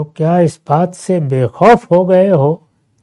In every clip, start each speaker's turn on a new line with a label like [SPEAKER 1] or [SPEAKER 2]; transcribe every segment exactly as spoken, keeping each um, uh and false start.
[SPEAKER 1] تو کیا اس بات سے بے خوف ہو گئے ہو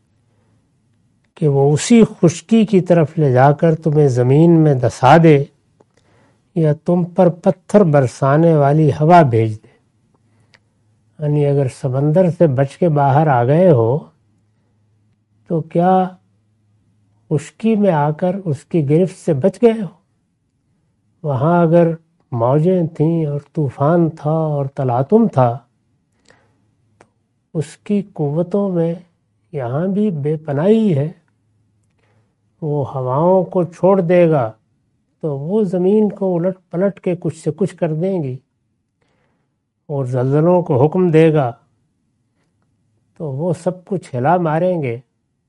[SPEAKER 1] کہ وہ اسی خشکی کی طرف لے جا کر تمہیں زمین میں دسا دے یا تم پر پتھر برسانے والی ہوا بھیج دے؟ یعنی اگر سمندر سے بچ کے باہر آ گئے ہو تو کیا خشکی میں آ کر اس کی گرفت سے بچ گئے ہو؟ وہاں اگر موجیں تھیں اور طوفان تھا اور تلاطم تھا تو اس کی قوتوں میں یہاں بھی بے پناہی ہے۔ وہ ہواؤں کو چھوڑ دے گا تو وہ زمین کو الٹ پلٹ کے کچھ سے کچھ کر دیں گی، اور زلزلوں کو حکم دے گا تو وہ سب کچھ ہلا ماریں گے،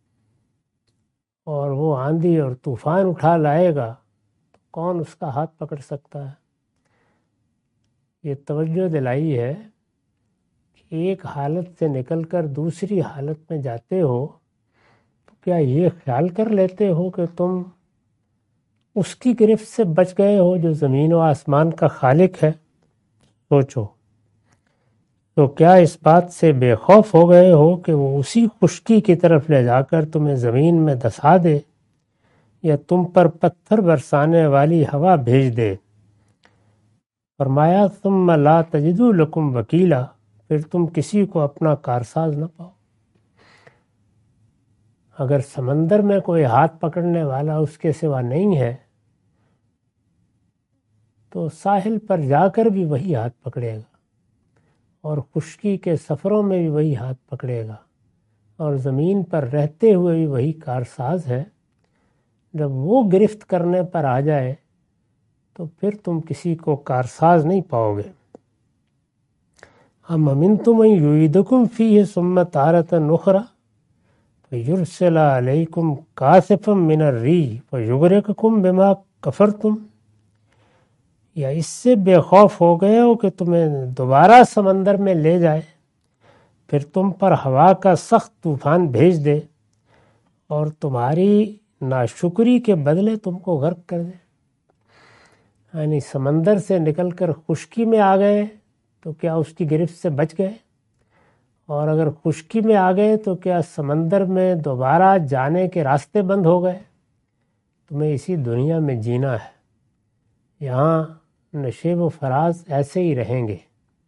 [SPEAKER 1] اور وہ آندھی اور طوفان اٹھا لائے گا تو کون اس کا ہاتھ پکڑ سکتا ہے؟ یہ توجہ دلائی ہے کہ ایک حالت سے نکل کر دوسری حالت میں جاتے ہو تو کیا یہ خیال کر لیتے ہو کہ تم اس کی گرفت سے بچ گئے ہو جو زمین و آسمان کا خالق ہے؟ سوچو، تو کیا اس بات سے بے خوف ہو گئے ہو کہ وہ اسی خشکی کی طرف لے جا کر تمہیں زمین میں دسا دے یا تم پر پتھر برسانے والی ہوا بھیج دے؟ فرمایا ثم لا تجدوا لکم وکیلا، پھر تم کسی کو اپنا کارساز نہ پاؤ۔ اگر سمندر میں کوئی ہاتھ پکڑنے والا اس کے سوا نہیں ہے تو ساحل پر جا کر بھی وہی ہاتھ پکڑے گا، اور خشکی کے سفروں میں بھی وہی ہاتھ پکڑے گا، اور زمین پر رہتے ہوئے بھی وہی کارساز ہے۔ جب وہ گرفت کرنے پر آ جائے تو پھر تم کسی کو کارساز نہیں پاؤ گے۔ ام امنتم ان یعیدکم فیہ ثم تارۃ اخری فیرسل علیکم کاسفا من الریح فیغرقکم بما کفرتم، یا اس سے بے خوف ہو گئے ہو کہ تمہیں دوبارہ سمندر میں لے جائے، پھر تم پر ہوا کا سخت طوفان بھیج دے اور تمہاری ناشکری کے بدلے تم کو غرق کر دے؟ یعنی سمندر سے نکل کر خشکی میں آ گئے تو کیا اس کی گرفت سے بچ گئے؟ اور اگر خشکی میں آ گئے تو کیا سمندر میں دوبارہ جانے کے راستے بند ہو گئے؟ تمہیں اسی دنیا میں جینا ہے، یہاں نشیب و فراز ایسے ہی رہیں گے۔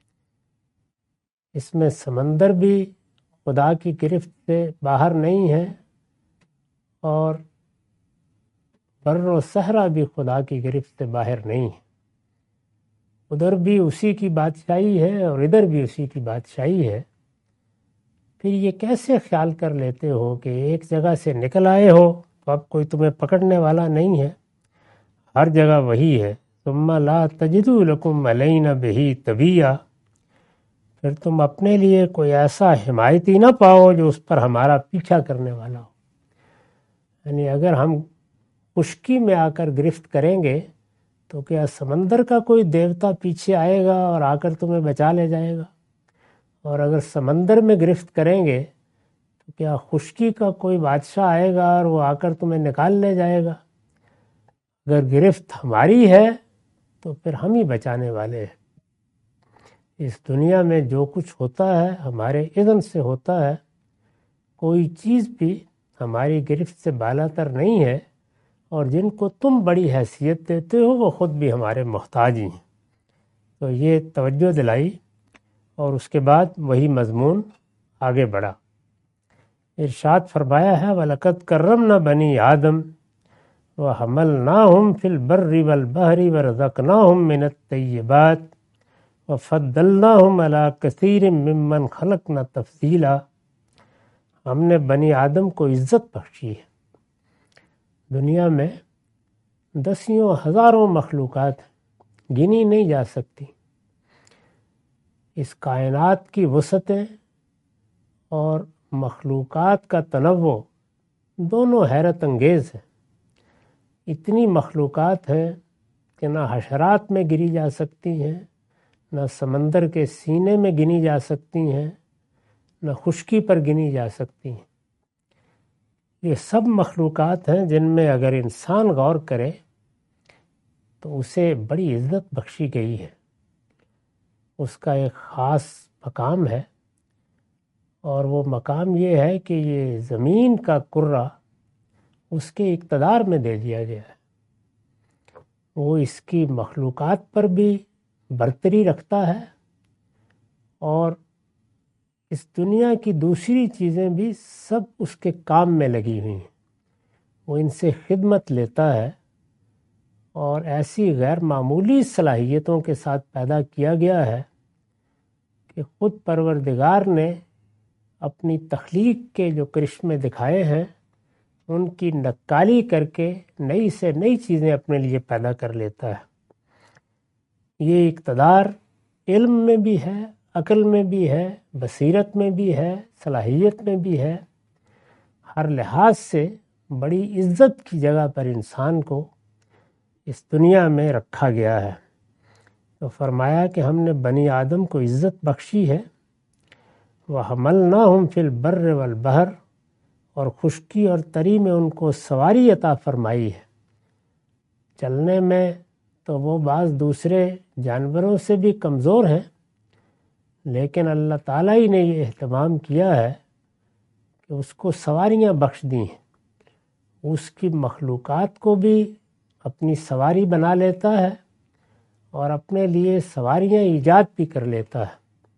[SPEAKER 1] اس میں سمندر بھی خدا کی گرفت سے باہر نہیں ہے، اور بر و صحرا بھی خدا کی گرفت سے باہر نہیں ہے۔ ادھر بھی اسی کی بادشاہی ہے اور ادھر بھی اسی کی بادشاہی ہے۔ پھر یہ کیسے خیال کر لیتے ہو کہ ایک جگہ سے نکل آئے ہو تو اب کوئی تمہیں پکڑنے والا نہیں ہے؟ ہر جگہ وہی ہے۔ ثم لا تجدوا لکم علینا بہ طبیعا، پھر تم اپنے لیے کوئی ایسا حمایتی نہ پاؤ جو اس پر ہمارا پیچھا کرنے والا ہو۔ یعنی اگر ہم خشکی میں آ کر گرفت کریں گے تو کیا سمندر کا کوئی دیوتا پیچھے آئے گا اور آ کر تمہیں بچا لے جائے گا؟ اور اگر سمندر میں گرفت کریں گے تو کیا خشکی کا کوئی بادشاہ آئے گا اور وہ آ کر تمہیں نکال لے جائے گا؟ اگر گرفت ہماری ہے تو پھر ہم ہی بچانے والے ہیں۔ اس دنیا میں جو کچھ ہوتا ہے ہمارے اذن سے ہوتا ہے، کوئی چیز بھی ہماری گرفت سے بالا تر نہیں ہے، اور جن کو تم بڑی حیثیت دیتے ہو وہ خود بھی ہمارے محتاج ہی ہیں۔ تو یہ توجہ دلائی، اور اس کے بعد وہی مضمون آگے بڑھا۔ ارشاد فرمایا ہے وَلَقَدْ كَرَّمْنَا بَنِي آدَمَ وَحَمَلْنَاهُمْ فِي الْبَرِّ وَالْبَحْرِ وَرَزَقْنَاهُمْ مِنَ الطَّيِّبَاتِ وَفَضَّلْنَاهُمْ عَلَى كَثِيرٍ مِّمَّنْ خَلَقْنَا تَفْضِيلًا، ہم نے بنی آدم کو عزت بخشی ہے۔ دنیا میں دسیوں ہزاروں مخلوقات گنی نہیں جا سکتی۔ اس کائنات کی وسعتیں اور مخلوقات کا تنوع دونوں حیرت انگیز ہیں۔ اتنی مخلوقات ہیں کہ نہ حشرات میں گری جا سکتی ہیں، نہ سمندر کے سینے میں گنی جا سکتی ہیں، نہ خشکی پر گنی جا سکتی ہیں۔ یہ سب مخلوقات ہیں جن میں اگر انسان غور کرے تو اسے بڑی عزت بخشی گئی ہے، اس کا ایک خاص مقام ہے، اور وہ مقام یہ ہے کہ یہ زمین کا کرہ اس کے اقتدار میں دے دیا گیا ہے، وہ اس کی مخلوقات پر بھی برتری رکھتا ہے اور اس دنیا کی دوسری چیزیں بھی سب اس کے کام میں لگی ہوئی ہیں، وہ ان سے خدمت لیتا ہے اور ایسی غیر معمولی صلاحیتوں کے ساتھ پیدا کیا گیا ہے کہ خود پروردگار نے اپنی تخلیق کے جو کرشمے دکھائے ہیں ان کی نقالی کر کے نئی سے نئی چیزیں اپنے لیے پیدا کر لیتا ہے۔ یہ اقتدار علم میں بھی ہے، عقل میں بھی ہے، بصیرت میں بھی ہے، صلاحیت میں بھی ہے، ہر لحاظ سے بڑی عزت کی جگہ پر انسان کو اس دنیا میں رکھا گیا ہے۔ تو فرمایا کہ ہم نے بنی آدم کو عزت بخشی ہے، وَحَمَلْنَاهُمْ فِي الْبَرِّ وَالْبَحْرِ، اور خشکی اور تری میں ان کو سواری عطا فرمائی ہے۔ چلنے میں تو وہ بعض دوسرے جانوروں سے بھی کمزور ہیں، لیکن اللہ تعالیٰ ہی نے یہ اہتمام کیا ہے کہ اس کو سواریاں بخش دی ہیں، اس کی مخلوقات کو بھی اپنی سواری بنا لیتا ہے اور اپنے لیے سواریاں ایجاد بھی کر لیتا ہے۔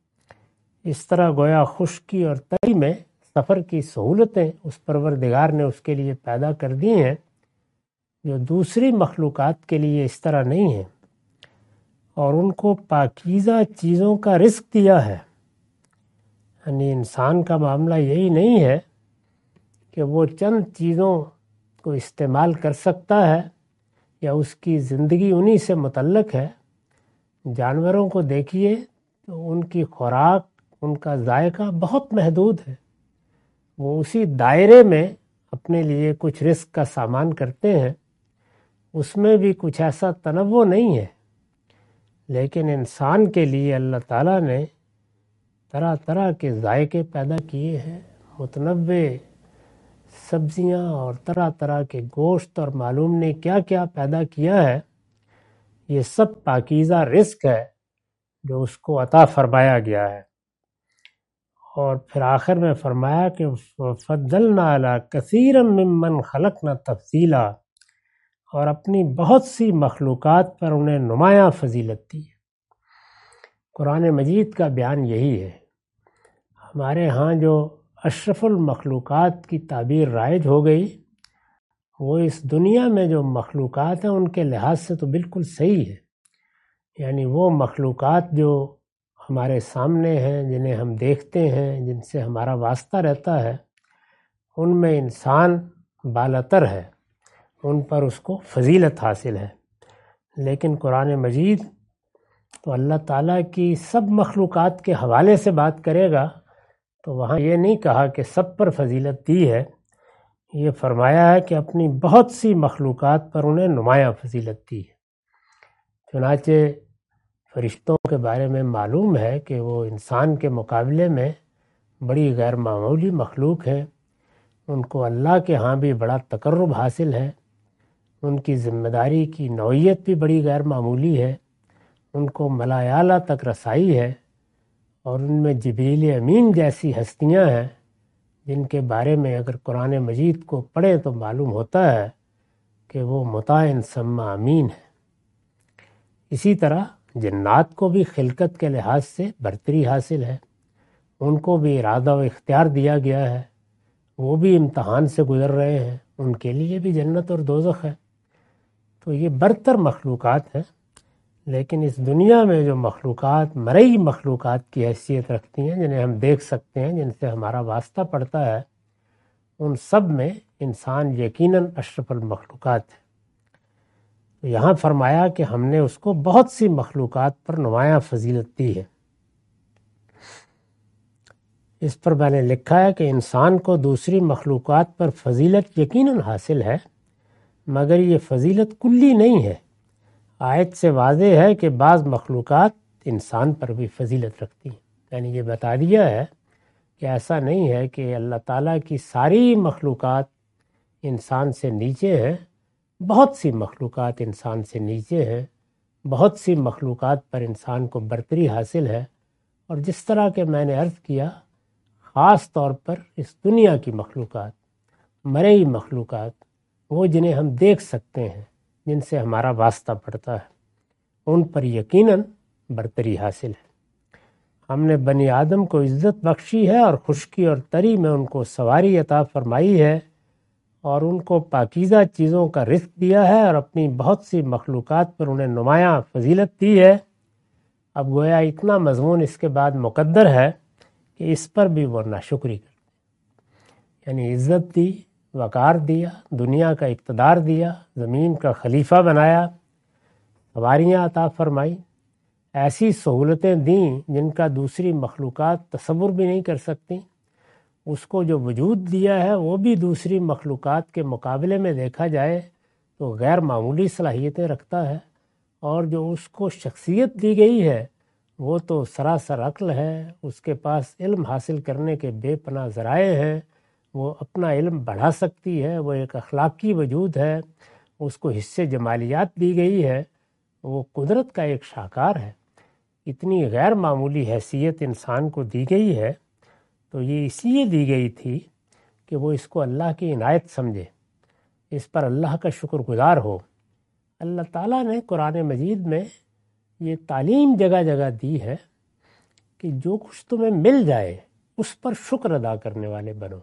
[SPEAKER 1] اس طرح گویا خشکی اور تری میں سفر کی سہولتیں اس پروردگار نے اس کے لیے پیدا کر دی ہیں جو دوسری مخلوقات کے لیے اس طرح نہیں ہیں، اور ان کو پاکیزہ چیزوں کا رزق دیا ہے۔ یعنی انسان کا معاملہ یہی نہیں ہے کہ وہ چند چیزوں کو استعمال کر سکتا ہے یا اس کی زندگی انہی سے متعلق ہے۔ جانوروں کو دیکھیے تو ان کی خوراک، ان کا ذائقہ بہت محدود ہے، وہ اسی دائرے میں اپنے لیے کچھ رزق کا سامان کرتے ہیں، اس میں بھی کچھ ایسا تنوع نہیں ہے۔ لیکن انسان کے لیے اللہ تعالیٰ نے طرح طرح کے ذائقے پیدا کیے ہیں، متنوع سبزیاں اور طرح طرح کے گوشت اور معلوم نے کیا کیا پیدا کیا ہے۔ یہ سب پاکیزہ رزق ہے جو اس کو عطا فرمایا گیا ہے۔ اور پھر آخر میں فرمایا کہ فَضَّلْنَا عَلَىٰ كَثِيرًا مِّمَّنْ خَلَقْنَا تَفْضِيلًا، اور اپنی بہت سی مخلوقات پر انہیں نمایاں فضیلت دی۔ قرآن مجید کا بیان یہی ہے۔ ہمارے ہاں جو اشرف المخلوقات کی تعبیر رائج ہو گئی، وہ اس دنیا میں جو مخلوقات ہیں ان کے لحاظ سے تو بالکل صحیح ہے۔ یعنی وہ مخلوقات جو ہمارے سامنے ہیں، جنہیں ہم دیکھتے ہیں، جن سے ہمارا واسطہ رہتا ہے، ان میں انسان بالاتر ہے، ان پر اس کو فضیلت حاصل ہے۔ لیکن قرآن مجید تو اللہ تعالیٰ کی سب مخلوقات کے حوالے سے بات کرے گا تو وہاں یہ نہیں کہا کہ سب پر فضیلت دی ہے، یہ فرمایا ہے کہ اپنی بہت سی مخلوقات پر انہیں نمایاں فضیلت دی ہے۔ چنانچہ فرشتوں کے بارے میں معلوم ہے کہ وہ انسان کے مقابلے میں بڑی غیر معمولی مخلوق ہیں، ان کو اللہ کے ہاں بھی بڑا تقرب حاصل ہے، ان کی ذمہ داری کی نوعیت بھی بڑی غیر معمولی ہے، ان کو ملائے اعلیٰ تک رسائی ہے، اور ان میں جبریل امین جیسی ہستیاں ہیں جن کے بارے میں اگر قرآن مجید کو پڑھیں تو معلوم ہوتا ہے کہ وہ مطاع ثم امین ہے۔ اسی طرح جنات کو بھی خلقت کے لحاظ سے برتری حاصل ہے، ان کو بھی ارادہ و اختیار دیا گیا ہے، وہ بھی امتحان سے گزر رہے ہیں، ان کے لیے بھی جنت اور دوزخ ہے۔ تو یہ برتر مخلوقات ہیں، لیکن اس دنیا میں جو مخلوقات مرئی مخلوقات کی حیثیت رکھتی ہیں، جنہیں ہم دیکھ سکتے ہیں، جن سے ہمارا واسطہ پڑتا ہے، ان سب میں انسان یقیناً اشرف المخلوقات ہے۔ تو یہاں فرمایا کہ ہم نے اس کو بہت سی مخلوقات پر نمایاں فضیلت دی ہے۔ اس پر میں نے لکھا ہے کہ انسان کو دوسری مخلوقات پر فضیلت یقیناً حاصل ہے، مگر یہ فضیلت کلی نہیں ہے۔ آیت سے واضح ہے کہ بعض مخلوقات انسان پر بھی فضیلت رکھتی ہیں، یعنی یہ بتا دیا ہے کہ ایسا نہیں ہے کہ اللہ تعالیٰ کی ساری مخلوقات انسان سے نیچے ہیں، بہت سی مخلوقات انسان سے نیچے ہیں، بہت سی مخلوقات پر انسان کو برتری حاصل ہے، اور جس طرح کہ میں نے عرض کیا، خاص طور پر اس دنیا کی مخلوقات، مرئی مخلوقات، وہ جنہیں ہم دیکھ سکتے ہیں، جن سے ہمارا واسطہ پڑتا ہے، ان پر یقیناً برتری حاصل ہے۔ ہم نے بنی آدم کو عزت بخشی ہے اور خشکی اور تری میں ان کو سواری عطا فرمائی ہے، اور ان کو پاکیزہ چیزوں کا رزق دیا ہے، اور اپنی بہت سی مخلوقات پر انہیں نمایاں فضیلت دی ہے۔ اب گویا اتنا مضمون اس کے بعد مقدر ہے کہ اس پر بھی وہ ناشکری کرتے، یعنی عزت دی، وقار دیا، دنیا کا اقتدار دیا، زمین کا خلیفہ بنایا، سواریاں عطا فرمائی، ایسی سہولتیں دیں جن کا دوسری مخلوقات تصور بھی نہیں کر سکتی۔ اس کو جو وجود دیا ہے وہ بھی دوسری مخلوقات کے مقابلے میں دیکھا جائے تو غیر معمولی صلاحیتیں رکھتا ہے، اور جو اس کو شخصیت دی گئی ہے وہ تو سراسر عقل ہے، اس کے پاس علم حاصل کرنے کے بے پناہ ذرائع ہیں، وہ اپنا علم بڑھا سکتی ہے، وہ ایک اخلاقی وجود ہے، اس کو حصے جمالیات دی گئی ہے، وہ قدرت کا ایک شاہکار ہے۔ اتنی غیر معمولی حیثیت انسان کو دی گئی ہے تو یہ اس لیے دی گئی تھی کہ وہ اس کو اللہ کی عنایت سمجھے، اس پر اللہ کا شکر گزار ہو۔ اللہ تعالیٰ نے قرآن مجید میں یہ تعلیم جگہ جگہ دی ہے کہ جو کچھ تمہیں مل جائے اس پر شکر ادا کرنے والے بنو۔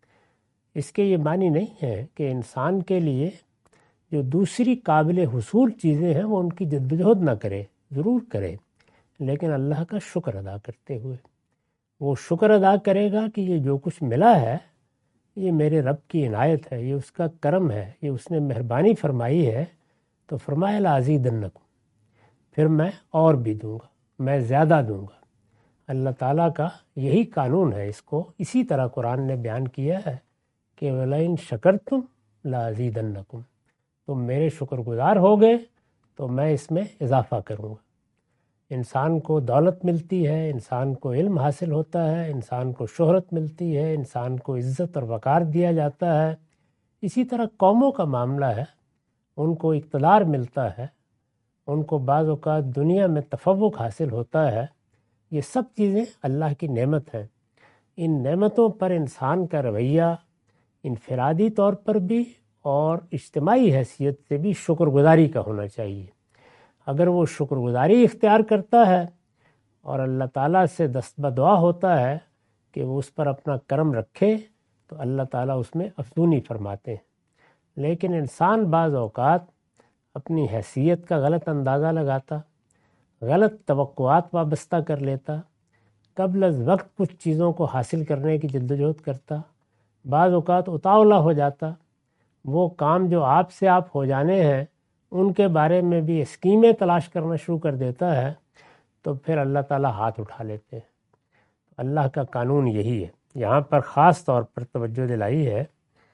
[SPEAKER 1] اس کے یہ معنی نہیں ہے کہ انسان کے لیے جو دوسری قابل حصول چیزیں ہیں وہ ان کی جدوجہد نہ کرے، ضرور کرے، لیکن اللہ کا شکر ادا کرتے ہوئے۔ وہ شکر ادا کرے گا کہ یہ جو کچھ ملا ہے یہ میرے رب کی عنایت ہے، یہ اس کا کرم ہے، یہ اس نے مہربانی فرمائی ہے، تو فرمایا لازیدنکم، پھر میں اور بھی دوں گا، میں زیادہ دوں گا۔ اللہ تعالیٰ کا یہی قانون ہے، اس کو اسی طرح قرآن نے بیان کیا ہے کہ وَلَئِن شَكَرْتُمْ لَأَزِيدَنَّكُمْ، تم میرے شکر گزار ہو گئے تو میں اس میں اضافہ کروں گا۔ انسان کو دولت ملتی ہے، انسان کو علم حاصل ہوتا ہے، انسان کو شہرت ملتی ہے، انسان کو عزت اور وقار دیا جاتا ہے۔ اسی طرح قوموں کا معاملہ ہے، ان کو اقتدار ملتا ہے، ان کو بعض اوقات دنیا میں تفوق حاصل ہوتا ہے۔ یہ سب چیزیں اللہ کی نعمت ہیں۔ ان نعمتوں پر انسان کا رویہ انفرادی طور پر بھی اور اجتماعی حیثیت سے بھی شکر گزاری کا ہونا چاہیے۔ اگر وہ شکر گزاری اختیار کرتا ہے اور اللہ تعالیٰ سے دست بدعا ہوتا ہے کہ وہ اس پر اپنا کرم رکھے تو اللہ تعالیٰ اس میں افزونی فرماتے ہیں۔ لیکن انسان بعض اوقات اپنی حیثیت کا غلط اندازہ لگاتا، غلط توقعات وابستہ کر لیتا، قبل از وقت کچھ چیزوں کو حاصل کرنے کی جدوجہد کرتا، بعض اوقات اتاولا ہو جاتا، وہ کام جو آپ سے آپ ہو جانے ہیں ان کے بارے میں بھی اسکیمیں تلاش کرنا شروع کر دیتا ہے، تو پھر اللہ تعالیٰ ہاتھ اٹھا لیتے ہیں۔ اللہ کا قانون یہی ہے۔ یہاں پر خاص طور پر توجہ دلائی ہے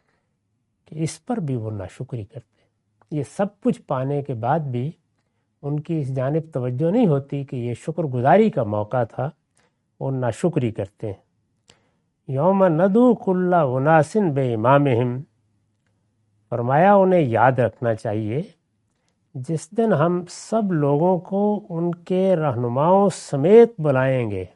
[SPEAKER 1] کہ اس پر بھی وہ ناشکری کرتے ہیں۔ یہ سب کچھ پانے کے بعد بھی ان کی اس جانب توجہ نہیں ہوتی کہ یہ شکر گزاری کا موقع تھا، وہ ناشکری کرتے ہیں۔ یوم ندعو کل اناس بامامہم، فرمایا انہیں یاد رکھنا چاہیے جس دن ہم سب لوگوں کو ان کے رہنماؤں سمیت بلائیں گے۔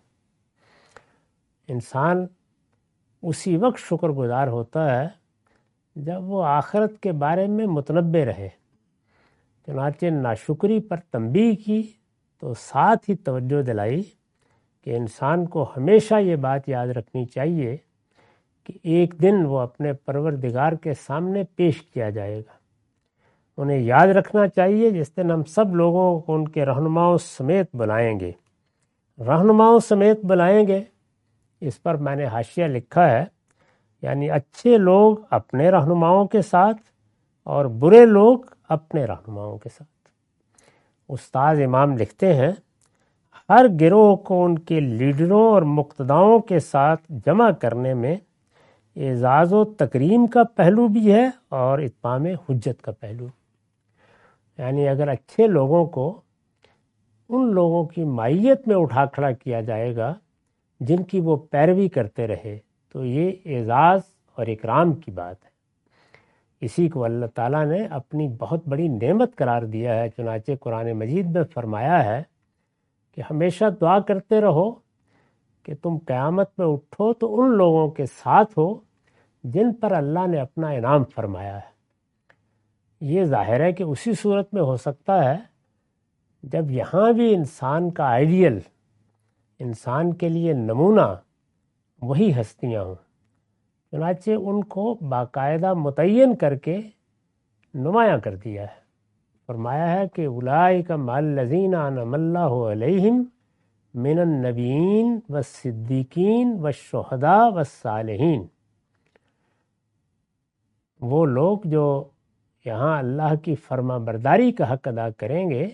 [SPEAKER 1] انسان اسی وقت شکر گزار ہوتا ہے جب وہ آخرت کے بارے میں متنبع رہے۔ چنانچہ ناشکری پر تنبیہ کی تو ساتھ ہی توجہ دلائی کہ انسان کو ہمیشہ یہ بات یاد رکھنی چاہیے کہ ایک دن وہ اپنے پروردگار کے سامنے پیش کیا جائے گا۔ انہیں یاد رکھنا چاہیے جس دن ہم سب لوگوں کو ان کے رہنماؤں سمیت بلائیں گے۔ رہنماؤں سمیت بلائیں گے، اس پر میں نے حاشیہ لکھا ہے، یعنی اچھے لوگ اپنے رہنماؤں کے ساتھ اور برے لوگ اپنے رہنماؤں کے ساتھ۔ استاذ امام لکھتے ہیں ہر گروہ کو ان کے لیڈروں اور مقتداؤں کے ساتھ جمع کرنے میں اعزاز و تکریم کا پہلو بھی ہے اور اتمام حجت کا پہلو۔ یعنی اگر اچھے لوگوں کو ان لوگوں کی مائیت میں اٹھا کھڑا کیا جائے گا جن کی وہ پیروی کرتے رہے تو یہ اعزاز اور اکرام کی بات ہے۔ اسی کو اللہ تعالیٰ نے اپنی بہت بڑی نعمت قرار دیا ہے۔ چنانچہ قرآن مجید میں فرمایا ہے کہ ہمیشہ دعا کرتے رہو کہ تم قیامت میں اٹھو تو ان لوگوں کے ساتھ ہو جن پر اللہ نے اپنا انعام فرمایا ہے۔ یہ ظاہر ہے کہ اسی صورت میں ہو سکتا ہے جب یہاں بھی انسان کا آئیڈیل، انسان کے لیے نمونہ وہی ہستیاں ہوں، چنانچہ ان کو باقاعدہ متعین کر کے نمایاں کر دیا ہے۔ فرمایا ہے کہ اولئک مع الذین انعم اللہ علیہم من النبیین والصدیقین والشہداء والصالحین، وہ لوگ جو یہاں اللہ کی فرما برداری کا حق ادا کریں گے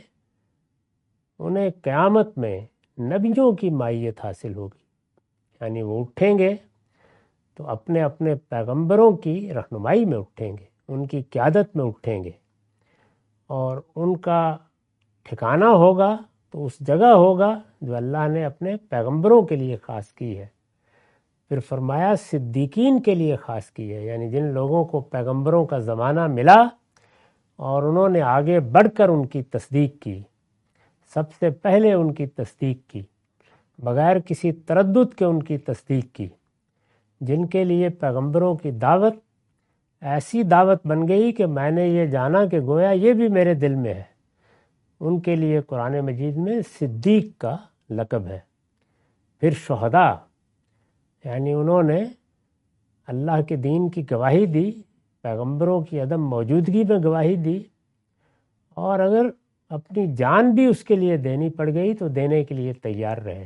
[SPEAKER 1] انہیں قیامت میں نبیوں کی مائیت حاصل ہوگی، یعنی وہ اٹھیں گے تو اپنے اپنے پیغمبروں کی رہنمائی میں اٹھیں گے، ان کی قیادت میں اٹھیں گے، اور ان کا ٹھکانہ ہوگا تو اس جگہ ہوگا جو اللہ نے اپنے پیغمبروں کے لیے خاص کی ہے۔ پھر فرمایا صدیقین کے لیے خاص کی ہے، یعنی جن لوگوں کو پیغمبروں کا زمانہ ملا اور انہوں نے آگے بڑھ کر ان کی تصدیق کی، سب سے پہلے ان کی تصدیق کی، بغیر کسی تردد کے ان کی تصدیق کی، جن کے لیے پیغمبروں کی دعوت ایسی دعوت بن گئی کہ میں نے یہ جانا کہ گویا یہ بھی میرے دل میں ہے، ان کے لیے قرآن مجید میں صدیق کا لقب ہے۔ پھر شہداء، یعنی انہوں نے اللہ کے دین کی گواہی دی، پیغمبروں کی عدم موجودگی میں گواہی دی، اور اگر اپنی جان بھی اس کے لیے دینی پڑ گئی تو دینے کے لیے تیار رہے۔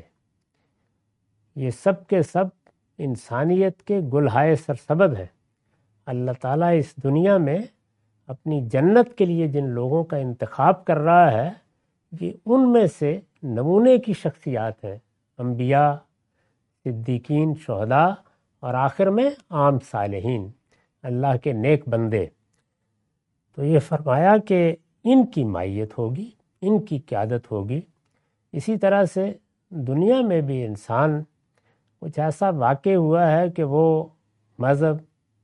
[SPEAKER 1] یہ سب کے سب انسانیت کے گلہائے سرسبد ہیں۔ اللہ تعالیٰ اس دنیا میں اپنی جنت کے لیے جن لوگوں کا انتخاب کر رہا ہے یہ ان میں سے نمونے کی شخصیات ہیں، انبیاء، صدیقین، شہداء، اور آخر میں عام صالحین، اللہ کے نیک بندے۔ تو یہ فرمایا کہ ان کی مائیت ہوگی، ان کی قیادت ہوگی۔ اسی طرح سے دنیا میں بھی انسان کچھ ایسا واقع ہوا ہے کہ وہ مذہب،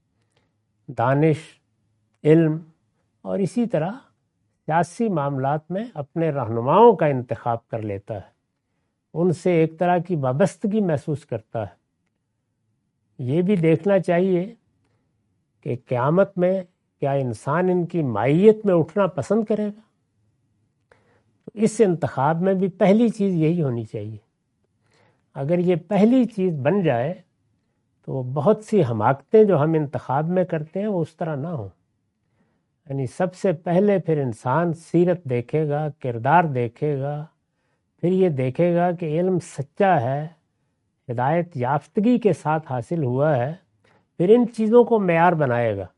[SPEAKER 1] دانش، علم اور اسی طرح سیاسی معاملات میں اپنے رہنماؤں کا انتخاب کر لیتا ہے، ان سے ایک طرح کی وابستگی محسوس کرتا ہے۔ یہ بھی دیکھنا چاہیے کہ قیامت میں کیا انسان ان کی مائیت میں اٹھنا پسند کرے گا؟ تو اس انتخاب میں بھی پہلی چیز یہی ہونی چاہیے۔ اگر یہ پہلی چیز بن جائے تو وہ بہت سی حماقتیں جو ہم انتخاب میں کرتے ہیں وہ اس طرح نہ ہوں۔ یعنی سب سے پہلے پھر انسان سیرت دیکھے گا، کردار دیکھے گا، پھر یہ دیکھے گا کہ علم سچا ہے، ہدایت یافتگی کے ساتھ حاصل ہوا ہے، پھر ان چیزوں کو معیار بنائے گا۔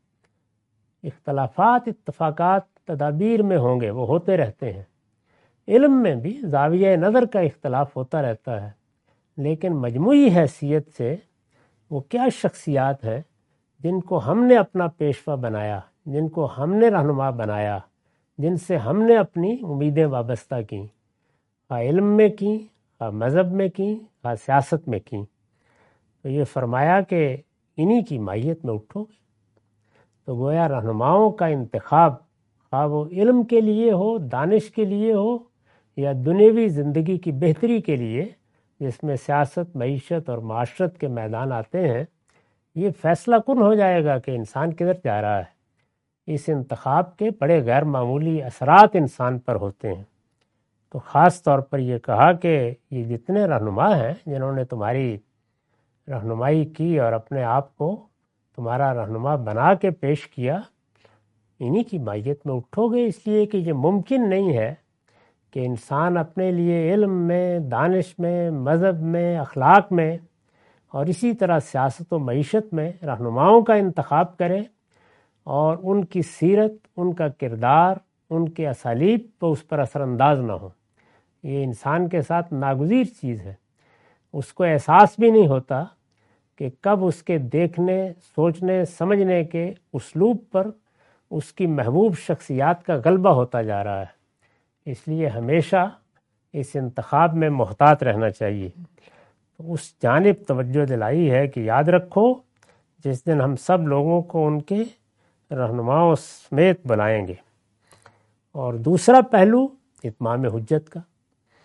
[SPEAKER 1] اختلافات، اتفاقات تدابیر میں ہوں گے، وہ ہوتے رہتے ہیں، علم میں بھی زاویہ نظر کا اختلاف ہوتا رہتا ہے، لیکن مجموعی حیثیت سے وہ کیا شخصیات ہیں جن کو ہم نے اپنا پیشوا بنایا، جن کو ہم نے رہنما بنایا، جن سے ہم نے اپنی امیدیں وابستہ کیں، خواہ علم میں کیں، خواہ مذہب میں کیں، خواہ سیاست میں کیں۔ تو یہ فرمایا کہ انہی کی مائیت میں اٹھو گے۔ تو گویا رہنماؤں کا انتخاب خواہ وہ علم کے لیے ہو، دانش کے لیے ہو، یا دنیوی زندگی کی بہتری کے لیے جس میں سیاست، معیشت اور معاشرت کے میدان آتے ہیں، یہ فیصلہ کن ہو جائے گا کہ انسان کدھر جا رہا ہے۔ اس انتخاب کے بڑے غیر معمولی اثرات انسان پر ہوتے ہیں۔ تو خاص طور پر یہ کہا کہ یہ جتنے رہنما ہیں جنہوں نے تمہاری رہنمائی کی اور اپنے آپ کو تمہارا رہنما بنا کے پیش کیا، انہی کی مائیت میں اٹھو گے، اس لیے کہ یہ ممکن نہیں ہے کہ انسان اپنے لیے علم میں، دانش میں، مذہب میں، اخلاق میں اور اسی طرح سیاست و معیشت میں رہنماؤں کا انتخاب کرے اور ان کی سیرت، ان کا کردار، ان کے اسالیب کو اس پر اثر انداز نہ ہو۔ یہ انسان کے ساتھ ناگزیر چیز ہے۔ اس کو احساس بھی نہیں ہوتا کہ کب اس کے دیکھنے، سوچنے، سمجھنے کے اسلوب پر اس کی محبوب شخصیات کا غلبہ ہوتا جا رہا ہے۔ اس لیے ہمیشہ اس انتخاب میں محتاط رہنا چاہیے۔ تو اس جانب توجہ دلائی ہے کہ یاد رکھو جس دن ہم سب لوگوں کو ان کے رہنماؤں سمیت بلائیں گے۔ اور دوسرا پہلو اتمام حجت کا،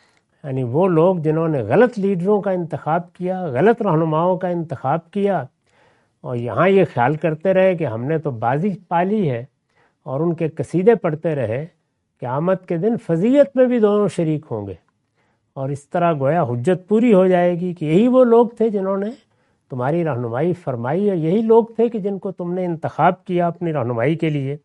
[SPEAKER 1] یعنی وہ لوگ جنہوں نے غلط لیڈروں کا انتخاب کیا، غلط رہنماؤں کا انتخاب کیا، اور یہاں یہ خیال کرتے رہے کہ ہم نے تو بازی پالی ہے، اور ان کے قصیدے پڑھتے رہے، قیامت کے دن فضیلت میں بھی دونوں شریک ہوں گے، اور اس طرح گویا حجت پوری ہو جائے گی کہ یہی وہ لوگ تھے جنہوں نے تمہاری رہنمائی فرمائی، اور یہی لوگ تھے کہ جن کو تم نے انتخاب کیا اپنی رہنمائی کے لیے۔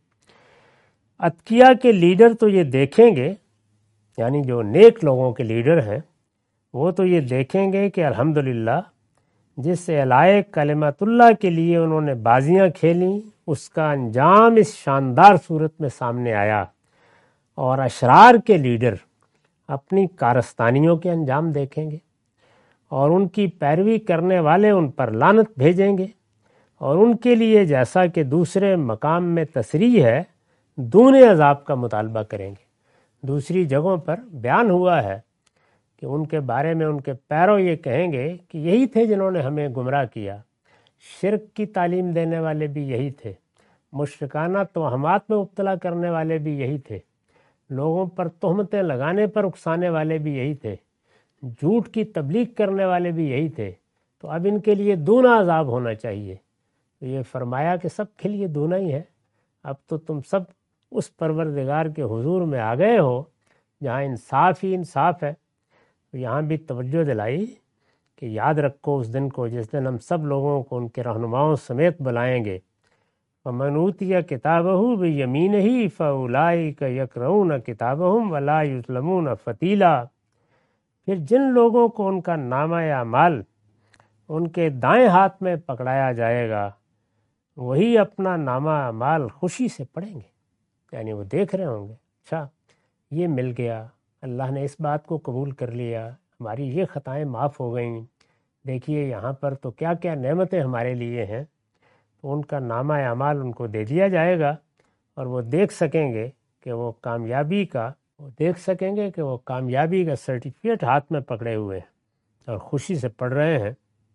[SPEAKER 1] اتقیاء کے لیڈر تو یہ دیکھیں گے، یعنی جو نیک لوگوں کے لیڈر ہیں وہ تو یہ دیکھیں گے کہ الحمدللہ جس اعلائے کلمت اللہ کے لیے انہوں نے بازیاں کھیلیں اس کا انجام اس شاندار صورت میں سامنے آیا، اور اشرار کے لیڈر اپنی کارستانیوں کے انجام دیکھیں گے، اور ان کی پیروی کرنے والے ان پر لعنت بھیجیں گے، اور ان کے لیے جیسا کہ دوسرے مقام میں تصریح ہے دونے عذاب کا مطالبہ کریں گے۔ دوسری جگہوں پر بیان ہوا ہے کہ ان کے بارے میں ان کے پیرو یہ کہیں گے کہ یہی تھے جنہوں نے ہمیں گمراہ کیا، شرک کی تعلیم دینے والے بھی یہی تھے، مشرکانہ توہمات میں مبتلا کرنے والے بھی یہی تھے، لوگوں پر تہمتیں لگانے پر اکسانے والے بھی یہی تھے، جھوٹ کی تبلیغ کرنے والے بھی یہی تھے، تو اب ان کے لیے دونا عذاب ہونا چاہیے۔ تو یہ فرمایا کہ سب کے لیے دونا ہی ہے، اب تو تم سب اس پروردگار کے حضور میں آ گئے ہو جہاں انصاف ہی انصاف ہے۔ تو یہاں بھی توجہ دلائی کہ یاد رکھو اس دن کو جس دن ہم سب لوگوں کو ان کے رہنماؤں سمیت بلائیں گے۔ وَمَنْ أُوتِيَ كِتَابَهُ بِيَمِينِهِ فَأُولَٰئِكَ يَقْرَؤُونَ كِتَابَهُمْ وَلَا يُظْلَمُونَ فَتِيلًا۔ پھر جن لوگوں کو ان کا نامہ اعمال ان کے دائیں ہاتھ میں پکڑایا جائے گا وہی اپنا نامہ اعمال خوشی سے پڑھیں گے، یعنی وہ دیکھ رہے ہوں گے اچھا یہ مل گیا، اللہ نے اس بات کو قبول کر لیا، ہماری یہ خطائیں معاف ہو گئیں، دیکھیے یہاں پر تو کیا کیا نعمتیں ہمارے لیے ہیں۔ تو ان کا نامہ اعمال ان کو دے دیا جائے گا، اور وہ دیکھ سکیں گے کہ وہ کامیابی کا وہ دیکھ سکیں گے کہ وہ کامیابی کا سرٹیفکیٹ ہاتھ میں پکڑے ہوئے ہیں اور خوشی سے پڑھ رہے ہیں۔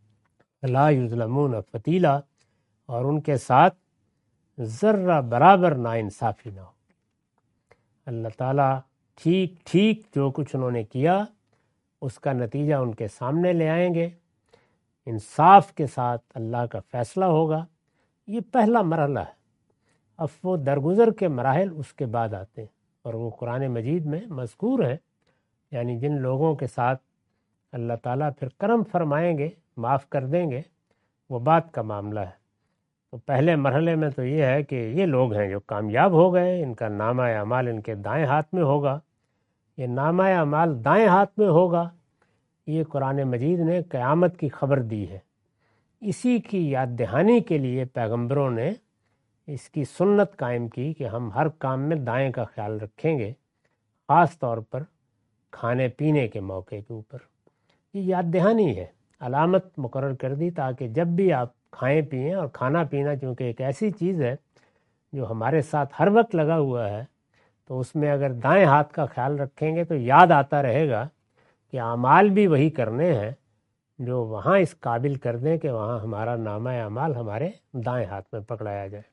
[SPEAKER 1] لا یظلمون فتیلا، اور ان کے ساتھ ذرہ برابر ناانصافی نہ ہو۔ اللہ تعالیٰ ٹھیک ٹھیک جو کچھ انہوں نے کیا اس کا نتیجہ ان کے سامنے لے آئیں گے، انصاف کے ساتھ اللہ کا فیصلہ ہوگا۔ یہ پہلا مرحلہ ہے، اب وہ درگزر کے مراحل اس کے بعد آتے ہیں، اور وہ قرآن مجید میں مذکور ہیں، یعنی جن لوگوں کے ساتھ اللہ تعالیٰ پھر کرم فرمائیں گے، معاف کر دیں گے، وہ بات کا معاملہ ہے۔ تو پہلے مرحلے میں تو یہ ہے کہ یہ لوگ ہیں جو کامیاب ہو گئے، ان کا نامہ اعمال ان کے دائیں ہاتھ میں ہوگا۔ یہ نامہ اعمال دائیں ہاتھ میں ہوگا، یہ قرآن مجید نے قیامت کی خبر دی ہے۔ اسی کی یاد دہانی کے لیے پیغمبروں نے اس کی سنت قائم کی کہ ہم ہر کام میں دائیں کا خیال رکھیں گے، خاص طور پر کھانے پینے کے موقع کے اوپر۔ یہ یاد دہانی ہے، علامت مقرر کر دی تاکہ جب بھی آپ کھائیں پئیں، اور کھانا پینا چونکہ ایک ایسی چیز ہے جو ہمارے ساتھ ہر وقت لگا ہوا ہے، تو اس میں اگر دائیں ہاتھ کا خیال رکھیں گے تو یاد آتا رہے گا کہ اعمال بھی وہی کرنے ہیں جو وہاں اس قابل کر دیں کہ وہاں ہمارا نامہ اعمال ہمارے دائیں ہاتھ میں پکڑایا جائے،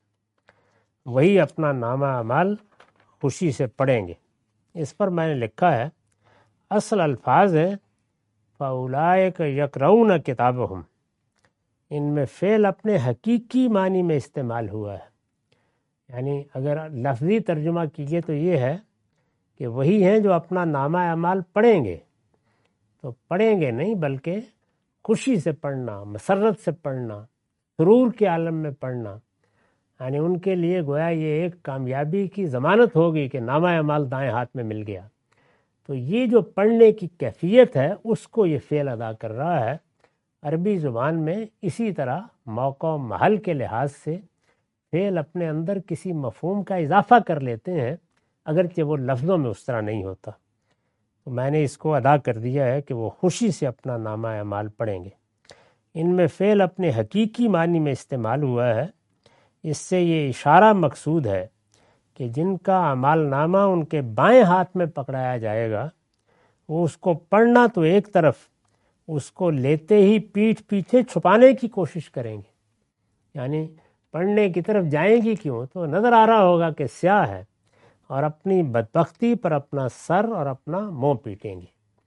[SPEAKER 1] وہی اپنا نامہ اعمال خوشی سے پڑھیں گے۔ اس پر میں نے لکھا ہے، اصل الفاظ ہے فَأُولَٰئِكَ يَقْرَؤُونَ كِتَابَهُمْ، ان میں فعل اپنے حقیقی معنی میں استعمال ہوا ہے، یعنی اگر لفظی ترجمہ کیجئے تو یہ ہے کہ وہی ہیں جو اپنا نامہ اعمال پڑھیں گے، تو پڑھیں گے نہیں بلکہ خوشی سے پڑھنا، مسرت سے پڑھنا، سرور کے عالم میں پڑھنا، یعنی ان کے لیے گویا یہ ایک کامیابی کی ضمانت ہوگی کہ نامہ اعمال دائیں ہاتھ میں مل گیا۔ تو یہ جو پڑھنے کی کیفیت ہے اس کو یہ فعل ادا کر رہا ہے۔ عربی زبان میں اسی طرح موقع و محل کے لحاظ سے فعل اپنے اندر کسی مفہوم کا اضافہ کر لیتے ہیں، اگرچہ وہ لفظوں میں اس طرح نہیں ہوتا۔ تو میں نے اس کو ادا کر دیا ہے کہ وہ خوشی سے اپنا نامہ اعمال پڑھیں گے۔ ان میں فعل اپنے حقیقی معنی میں استعمال ہوا ہے، اس سے یہ اشارہ مقصود ہے کہ جن کا اعمال نامہ ان کے بائیں ہاتھ میں پکڑایا جائے گا وہ اس کو پڑھنا تو ایک طرف، اس کو لیتے ہی پیٹھ پیچھے چھپانے کی کوشش کریں گے، یعنی پڑھنے کی طرف جائیں گی کیوں، تو نظر آ رہا ہوگا کہ سیاہ ہے، اور اپنی بدبختی پر اپنا سر اور اپنا منہ پیٹیں گی۔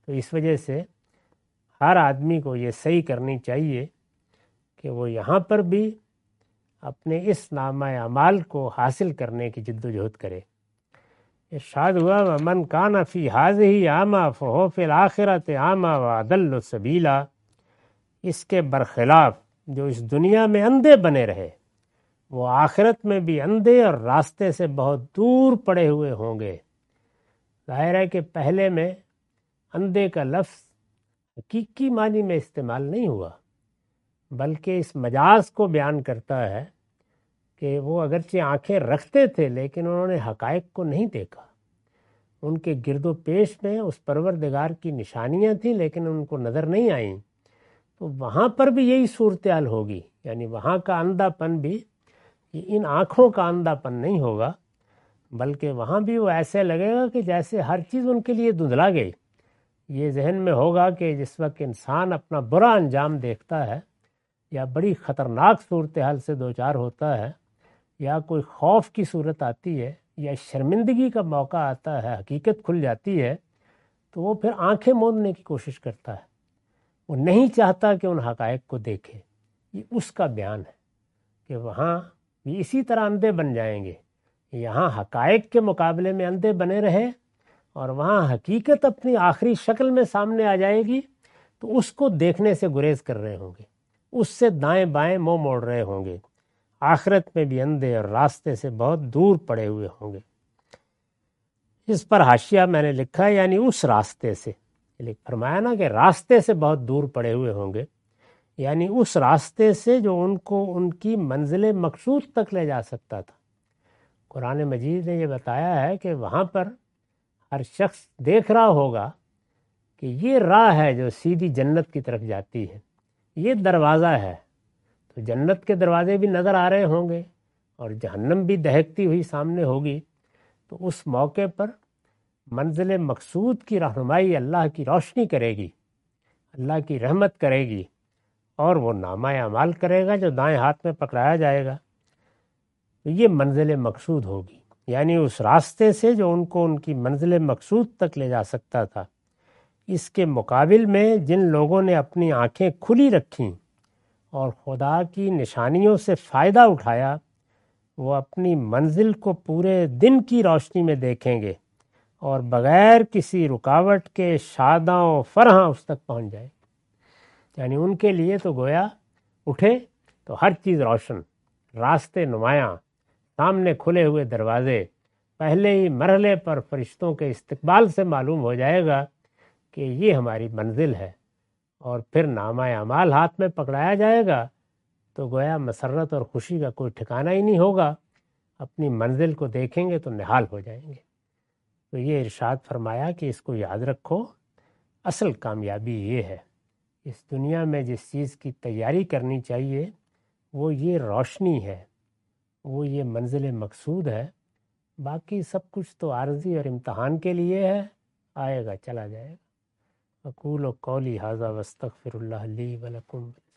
[SPEAKER 1] تو اس وجہ سے ہر آدمی کو یہ صحیح کرنی چاہیے کہ وہ یہاں پر بھی اپنے اس نامہ اعمال کو حاصل کرنے کی جد و جہد کرے۔ ارشاد ہوا وَمَنْ كَانَ فِي هَذِهِ أَعْمَىٰ فَهُوَ فِي الْآخِرَةِ أَعْمَىٰ وَأَضَلُّ سَبِيلًا، اس کے برخلاف جو اس دنیا میں اندھے بنے رہے وہ آخرت میں بھی اندھے اور راستے سے بہت دور پڑے ہوئے ہوں گے۔ ظاہر ہے کہ پہلے میں اندھے کا لفظ حقیقی معنی میں استعمال نہیں ہوا، بلکہ اس مجاز کو بیان کرتا ہے کہ وہ اگرچہ آنکھیں رکھتے تھے لیکن انہوں نے حقائق کو نہیں دیکھا۔ ان کے گرد و پیش میں اس پروردگار کی نشانیاں تھیں لیکن ان کو نظر نہیں آئیں، تو وہاں پر بھی یہی صورتحال ہوگی، یعنی وہاں کا اندھا پن بھی ان آنکھوں کا اندھا پن نہیں ہوگا، بلکہ وہاں بھی وہ ایسے لگے گا کہ جیسے ہر چیز ان کے لیے دھندلا گئی۔ یہ ذہن میں ہوگا کہ جس وقت انسان اپنا برا انجام دیکھتا ہے یا بڑی خطرناک صورتحال سے دوچار ہوتا ہے یا کوئی خوف کی صورت آتی ہے یا شرمندگی کا موقع آتا ہے، حقیقت کھل جاتی ہے، تو وہ پھر آنکھیں موندنے کی کوشش کرتا ہے، وہ نہیں چاہتا کہ ان حقائق کو دیکھے۔ یہ اس کا بیان ہے کہ وہاں بھی اسی طرح اندھے بن جائیں گے، یہاں حقائق کے مقابلے میں اندھے بنے رہے اور وہاں حقیقت اپنی آخری شکل میں سامنے آ جائے گی تو اس کو دیکھنے سے گریز کر رہے ہوں گے، اس سے دائیں بائیں منہ مو موڑ رہے ہوں گے، آخرت میں بھی اندھے اور راستے سے بہت دور پڑے ہوئے ہوں گے۔ اس پر حاشیہ میں نے لکھا ہے یعنی اس راستے سے، فرمایا نا کہ راستے سے بہت دور پڑے ہوئے ہوں گے، یعنی اس راستے سے جو ان کو ان کی منزل مقصود تک لے جا سکتا تھا۔ قرآن مجید نے یہ بتایا ہے کہ وہاں پر ہر شخص دیکھ رہا ہوگا کہ یہ راہ ہے جو سیدھی جنت کی طرف جاتی ہے، یہ دروازہ ہے، تو جنت کے دروازے بھی نظر آ رہے ہوں گے اور جہنم بھی دہکتی ہوئی سامنے ہوگی۔ تو اس موقع پر منزل مقصود کی رہنمائی اللہ کی روشنی کرے گی، اللہ کی رحمت کرے گی، اور وہ نامہ اعمال کرے گا جو دائیں ہاتھ میں پکڑایا جائے گا، تو یہ منزل مقصود ہوگی، یعنی اس راستے سے جو ان کو ان کی منزل مقصود تک لے جا سکتا تھا۔ اس کے مقابل میں جن لوگوں نے اپنی آنکھیں کھلی رکھیں اور خدا کی نشانیوں سے فائدہ اٹھایا، وہ اپنی منزل کو پورے دن کی روشنی میں دیکھیں گے اور بغیر کسی رکاوٹ کے شاداں و فرحاں اس تک پہنچ جائے، یعنی ان کے لیے تو گویا اٹھے تو ہر چیز روشن، راستے نمایاں، سامنے کھلے ہوئے دروازے، پہلے ہی مرحلے پر فرشتوں کے استقبال سے معلوم ہو جائے گا کہ یہ ہماری منزل ہے، اور پھر نامہ اعمال ہاتھ میں پکڑایا جائے گا تو گویا مسرت اور خوشی کا کوئی ٹھکانہ ہی نہیں ہوگا، اپنی منزل کو دیکھیں گے تو نہال ہو جائیں گے۔ تو یہ ارشاد فرمایا کہ اس کو یاد رکھو، اصل کامیابی یہ ہے، اس دنیا میں جس چیز کی تیاری کرنی چاہیے وہ یہ روشنی ہے، وہ یہ منزل مقصود ہے، باقی سب کچھ تو عارضی اور امتحان کے لیے ہے، آئے گا چلا جائے گا۔ اقول قولی ھذا واستغفر اللہ لی ولکم۔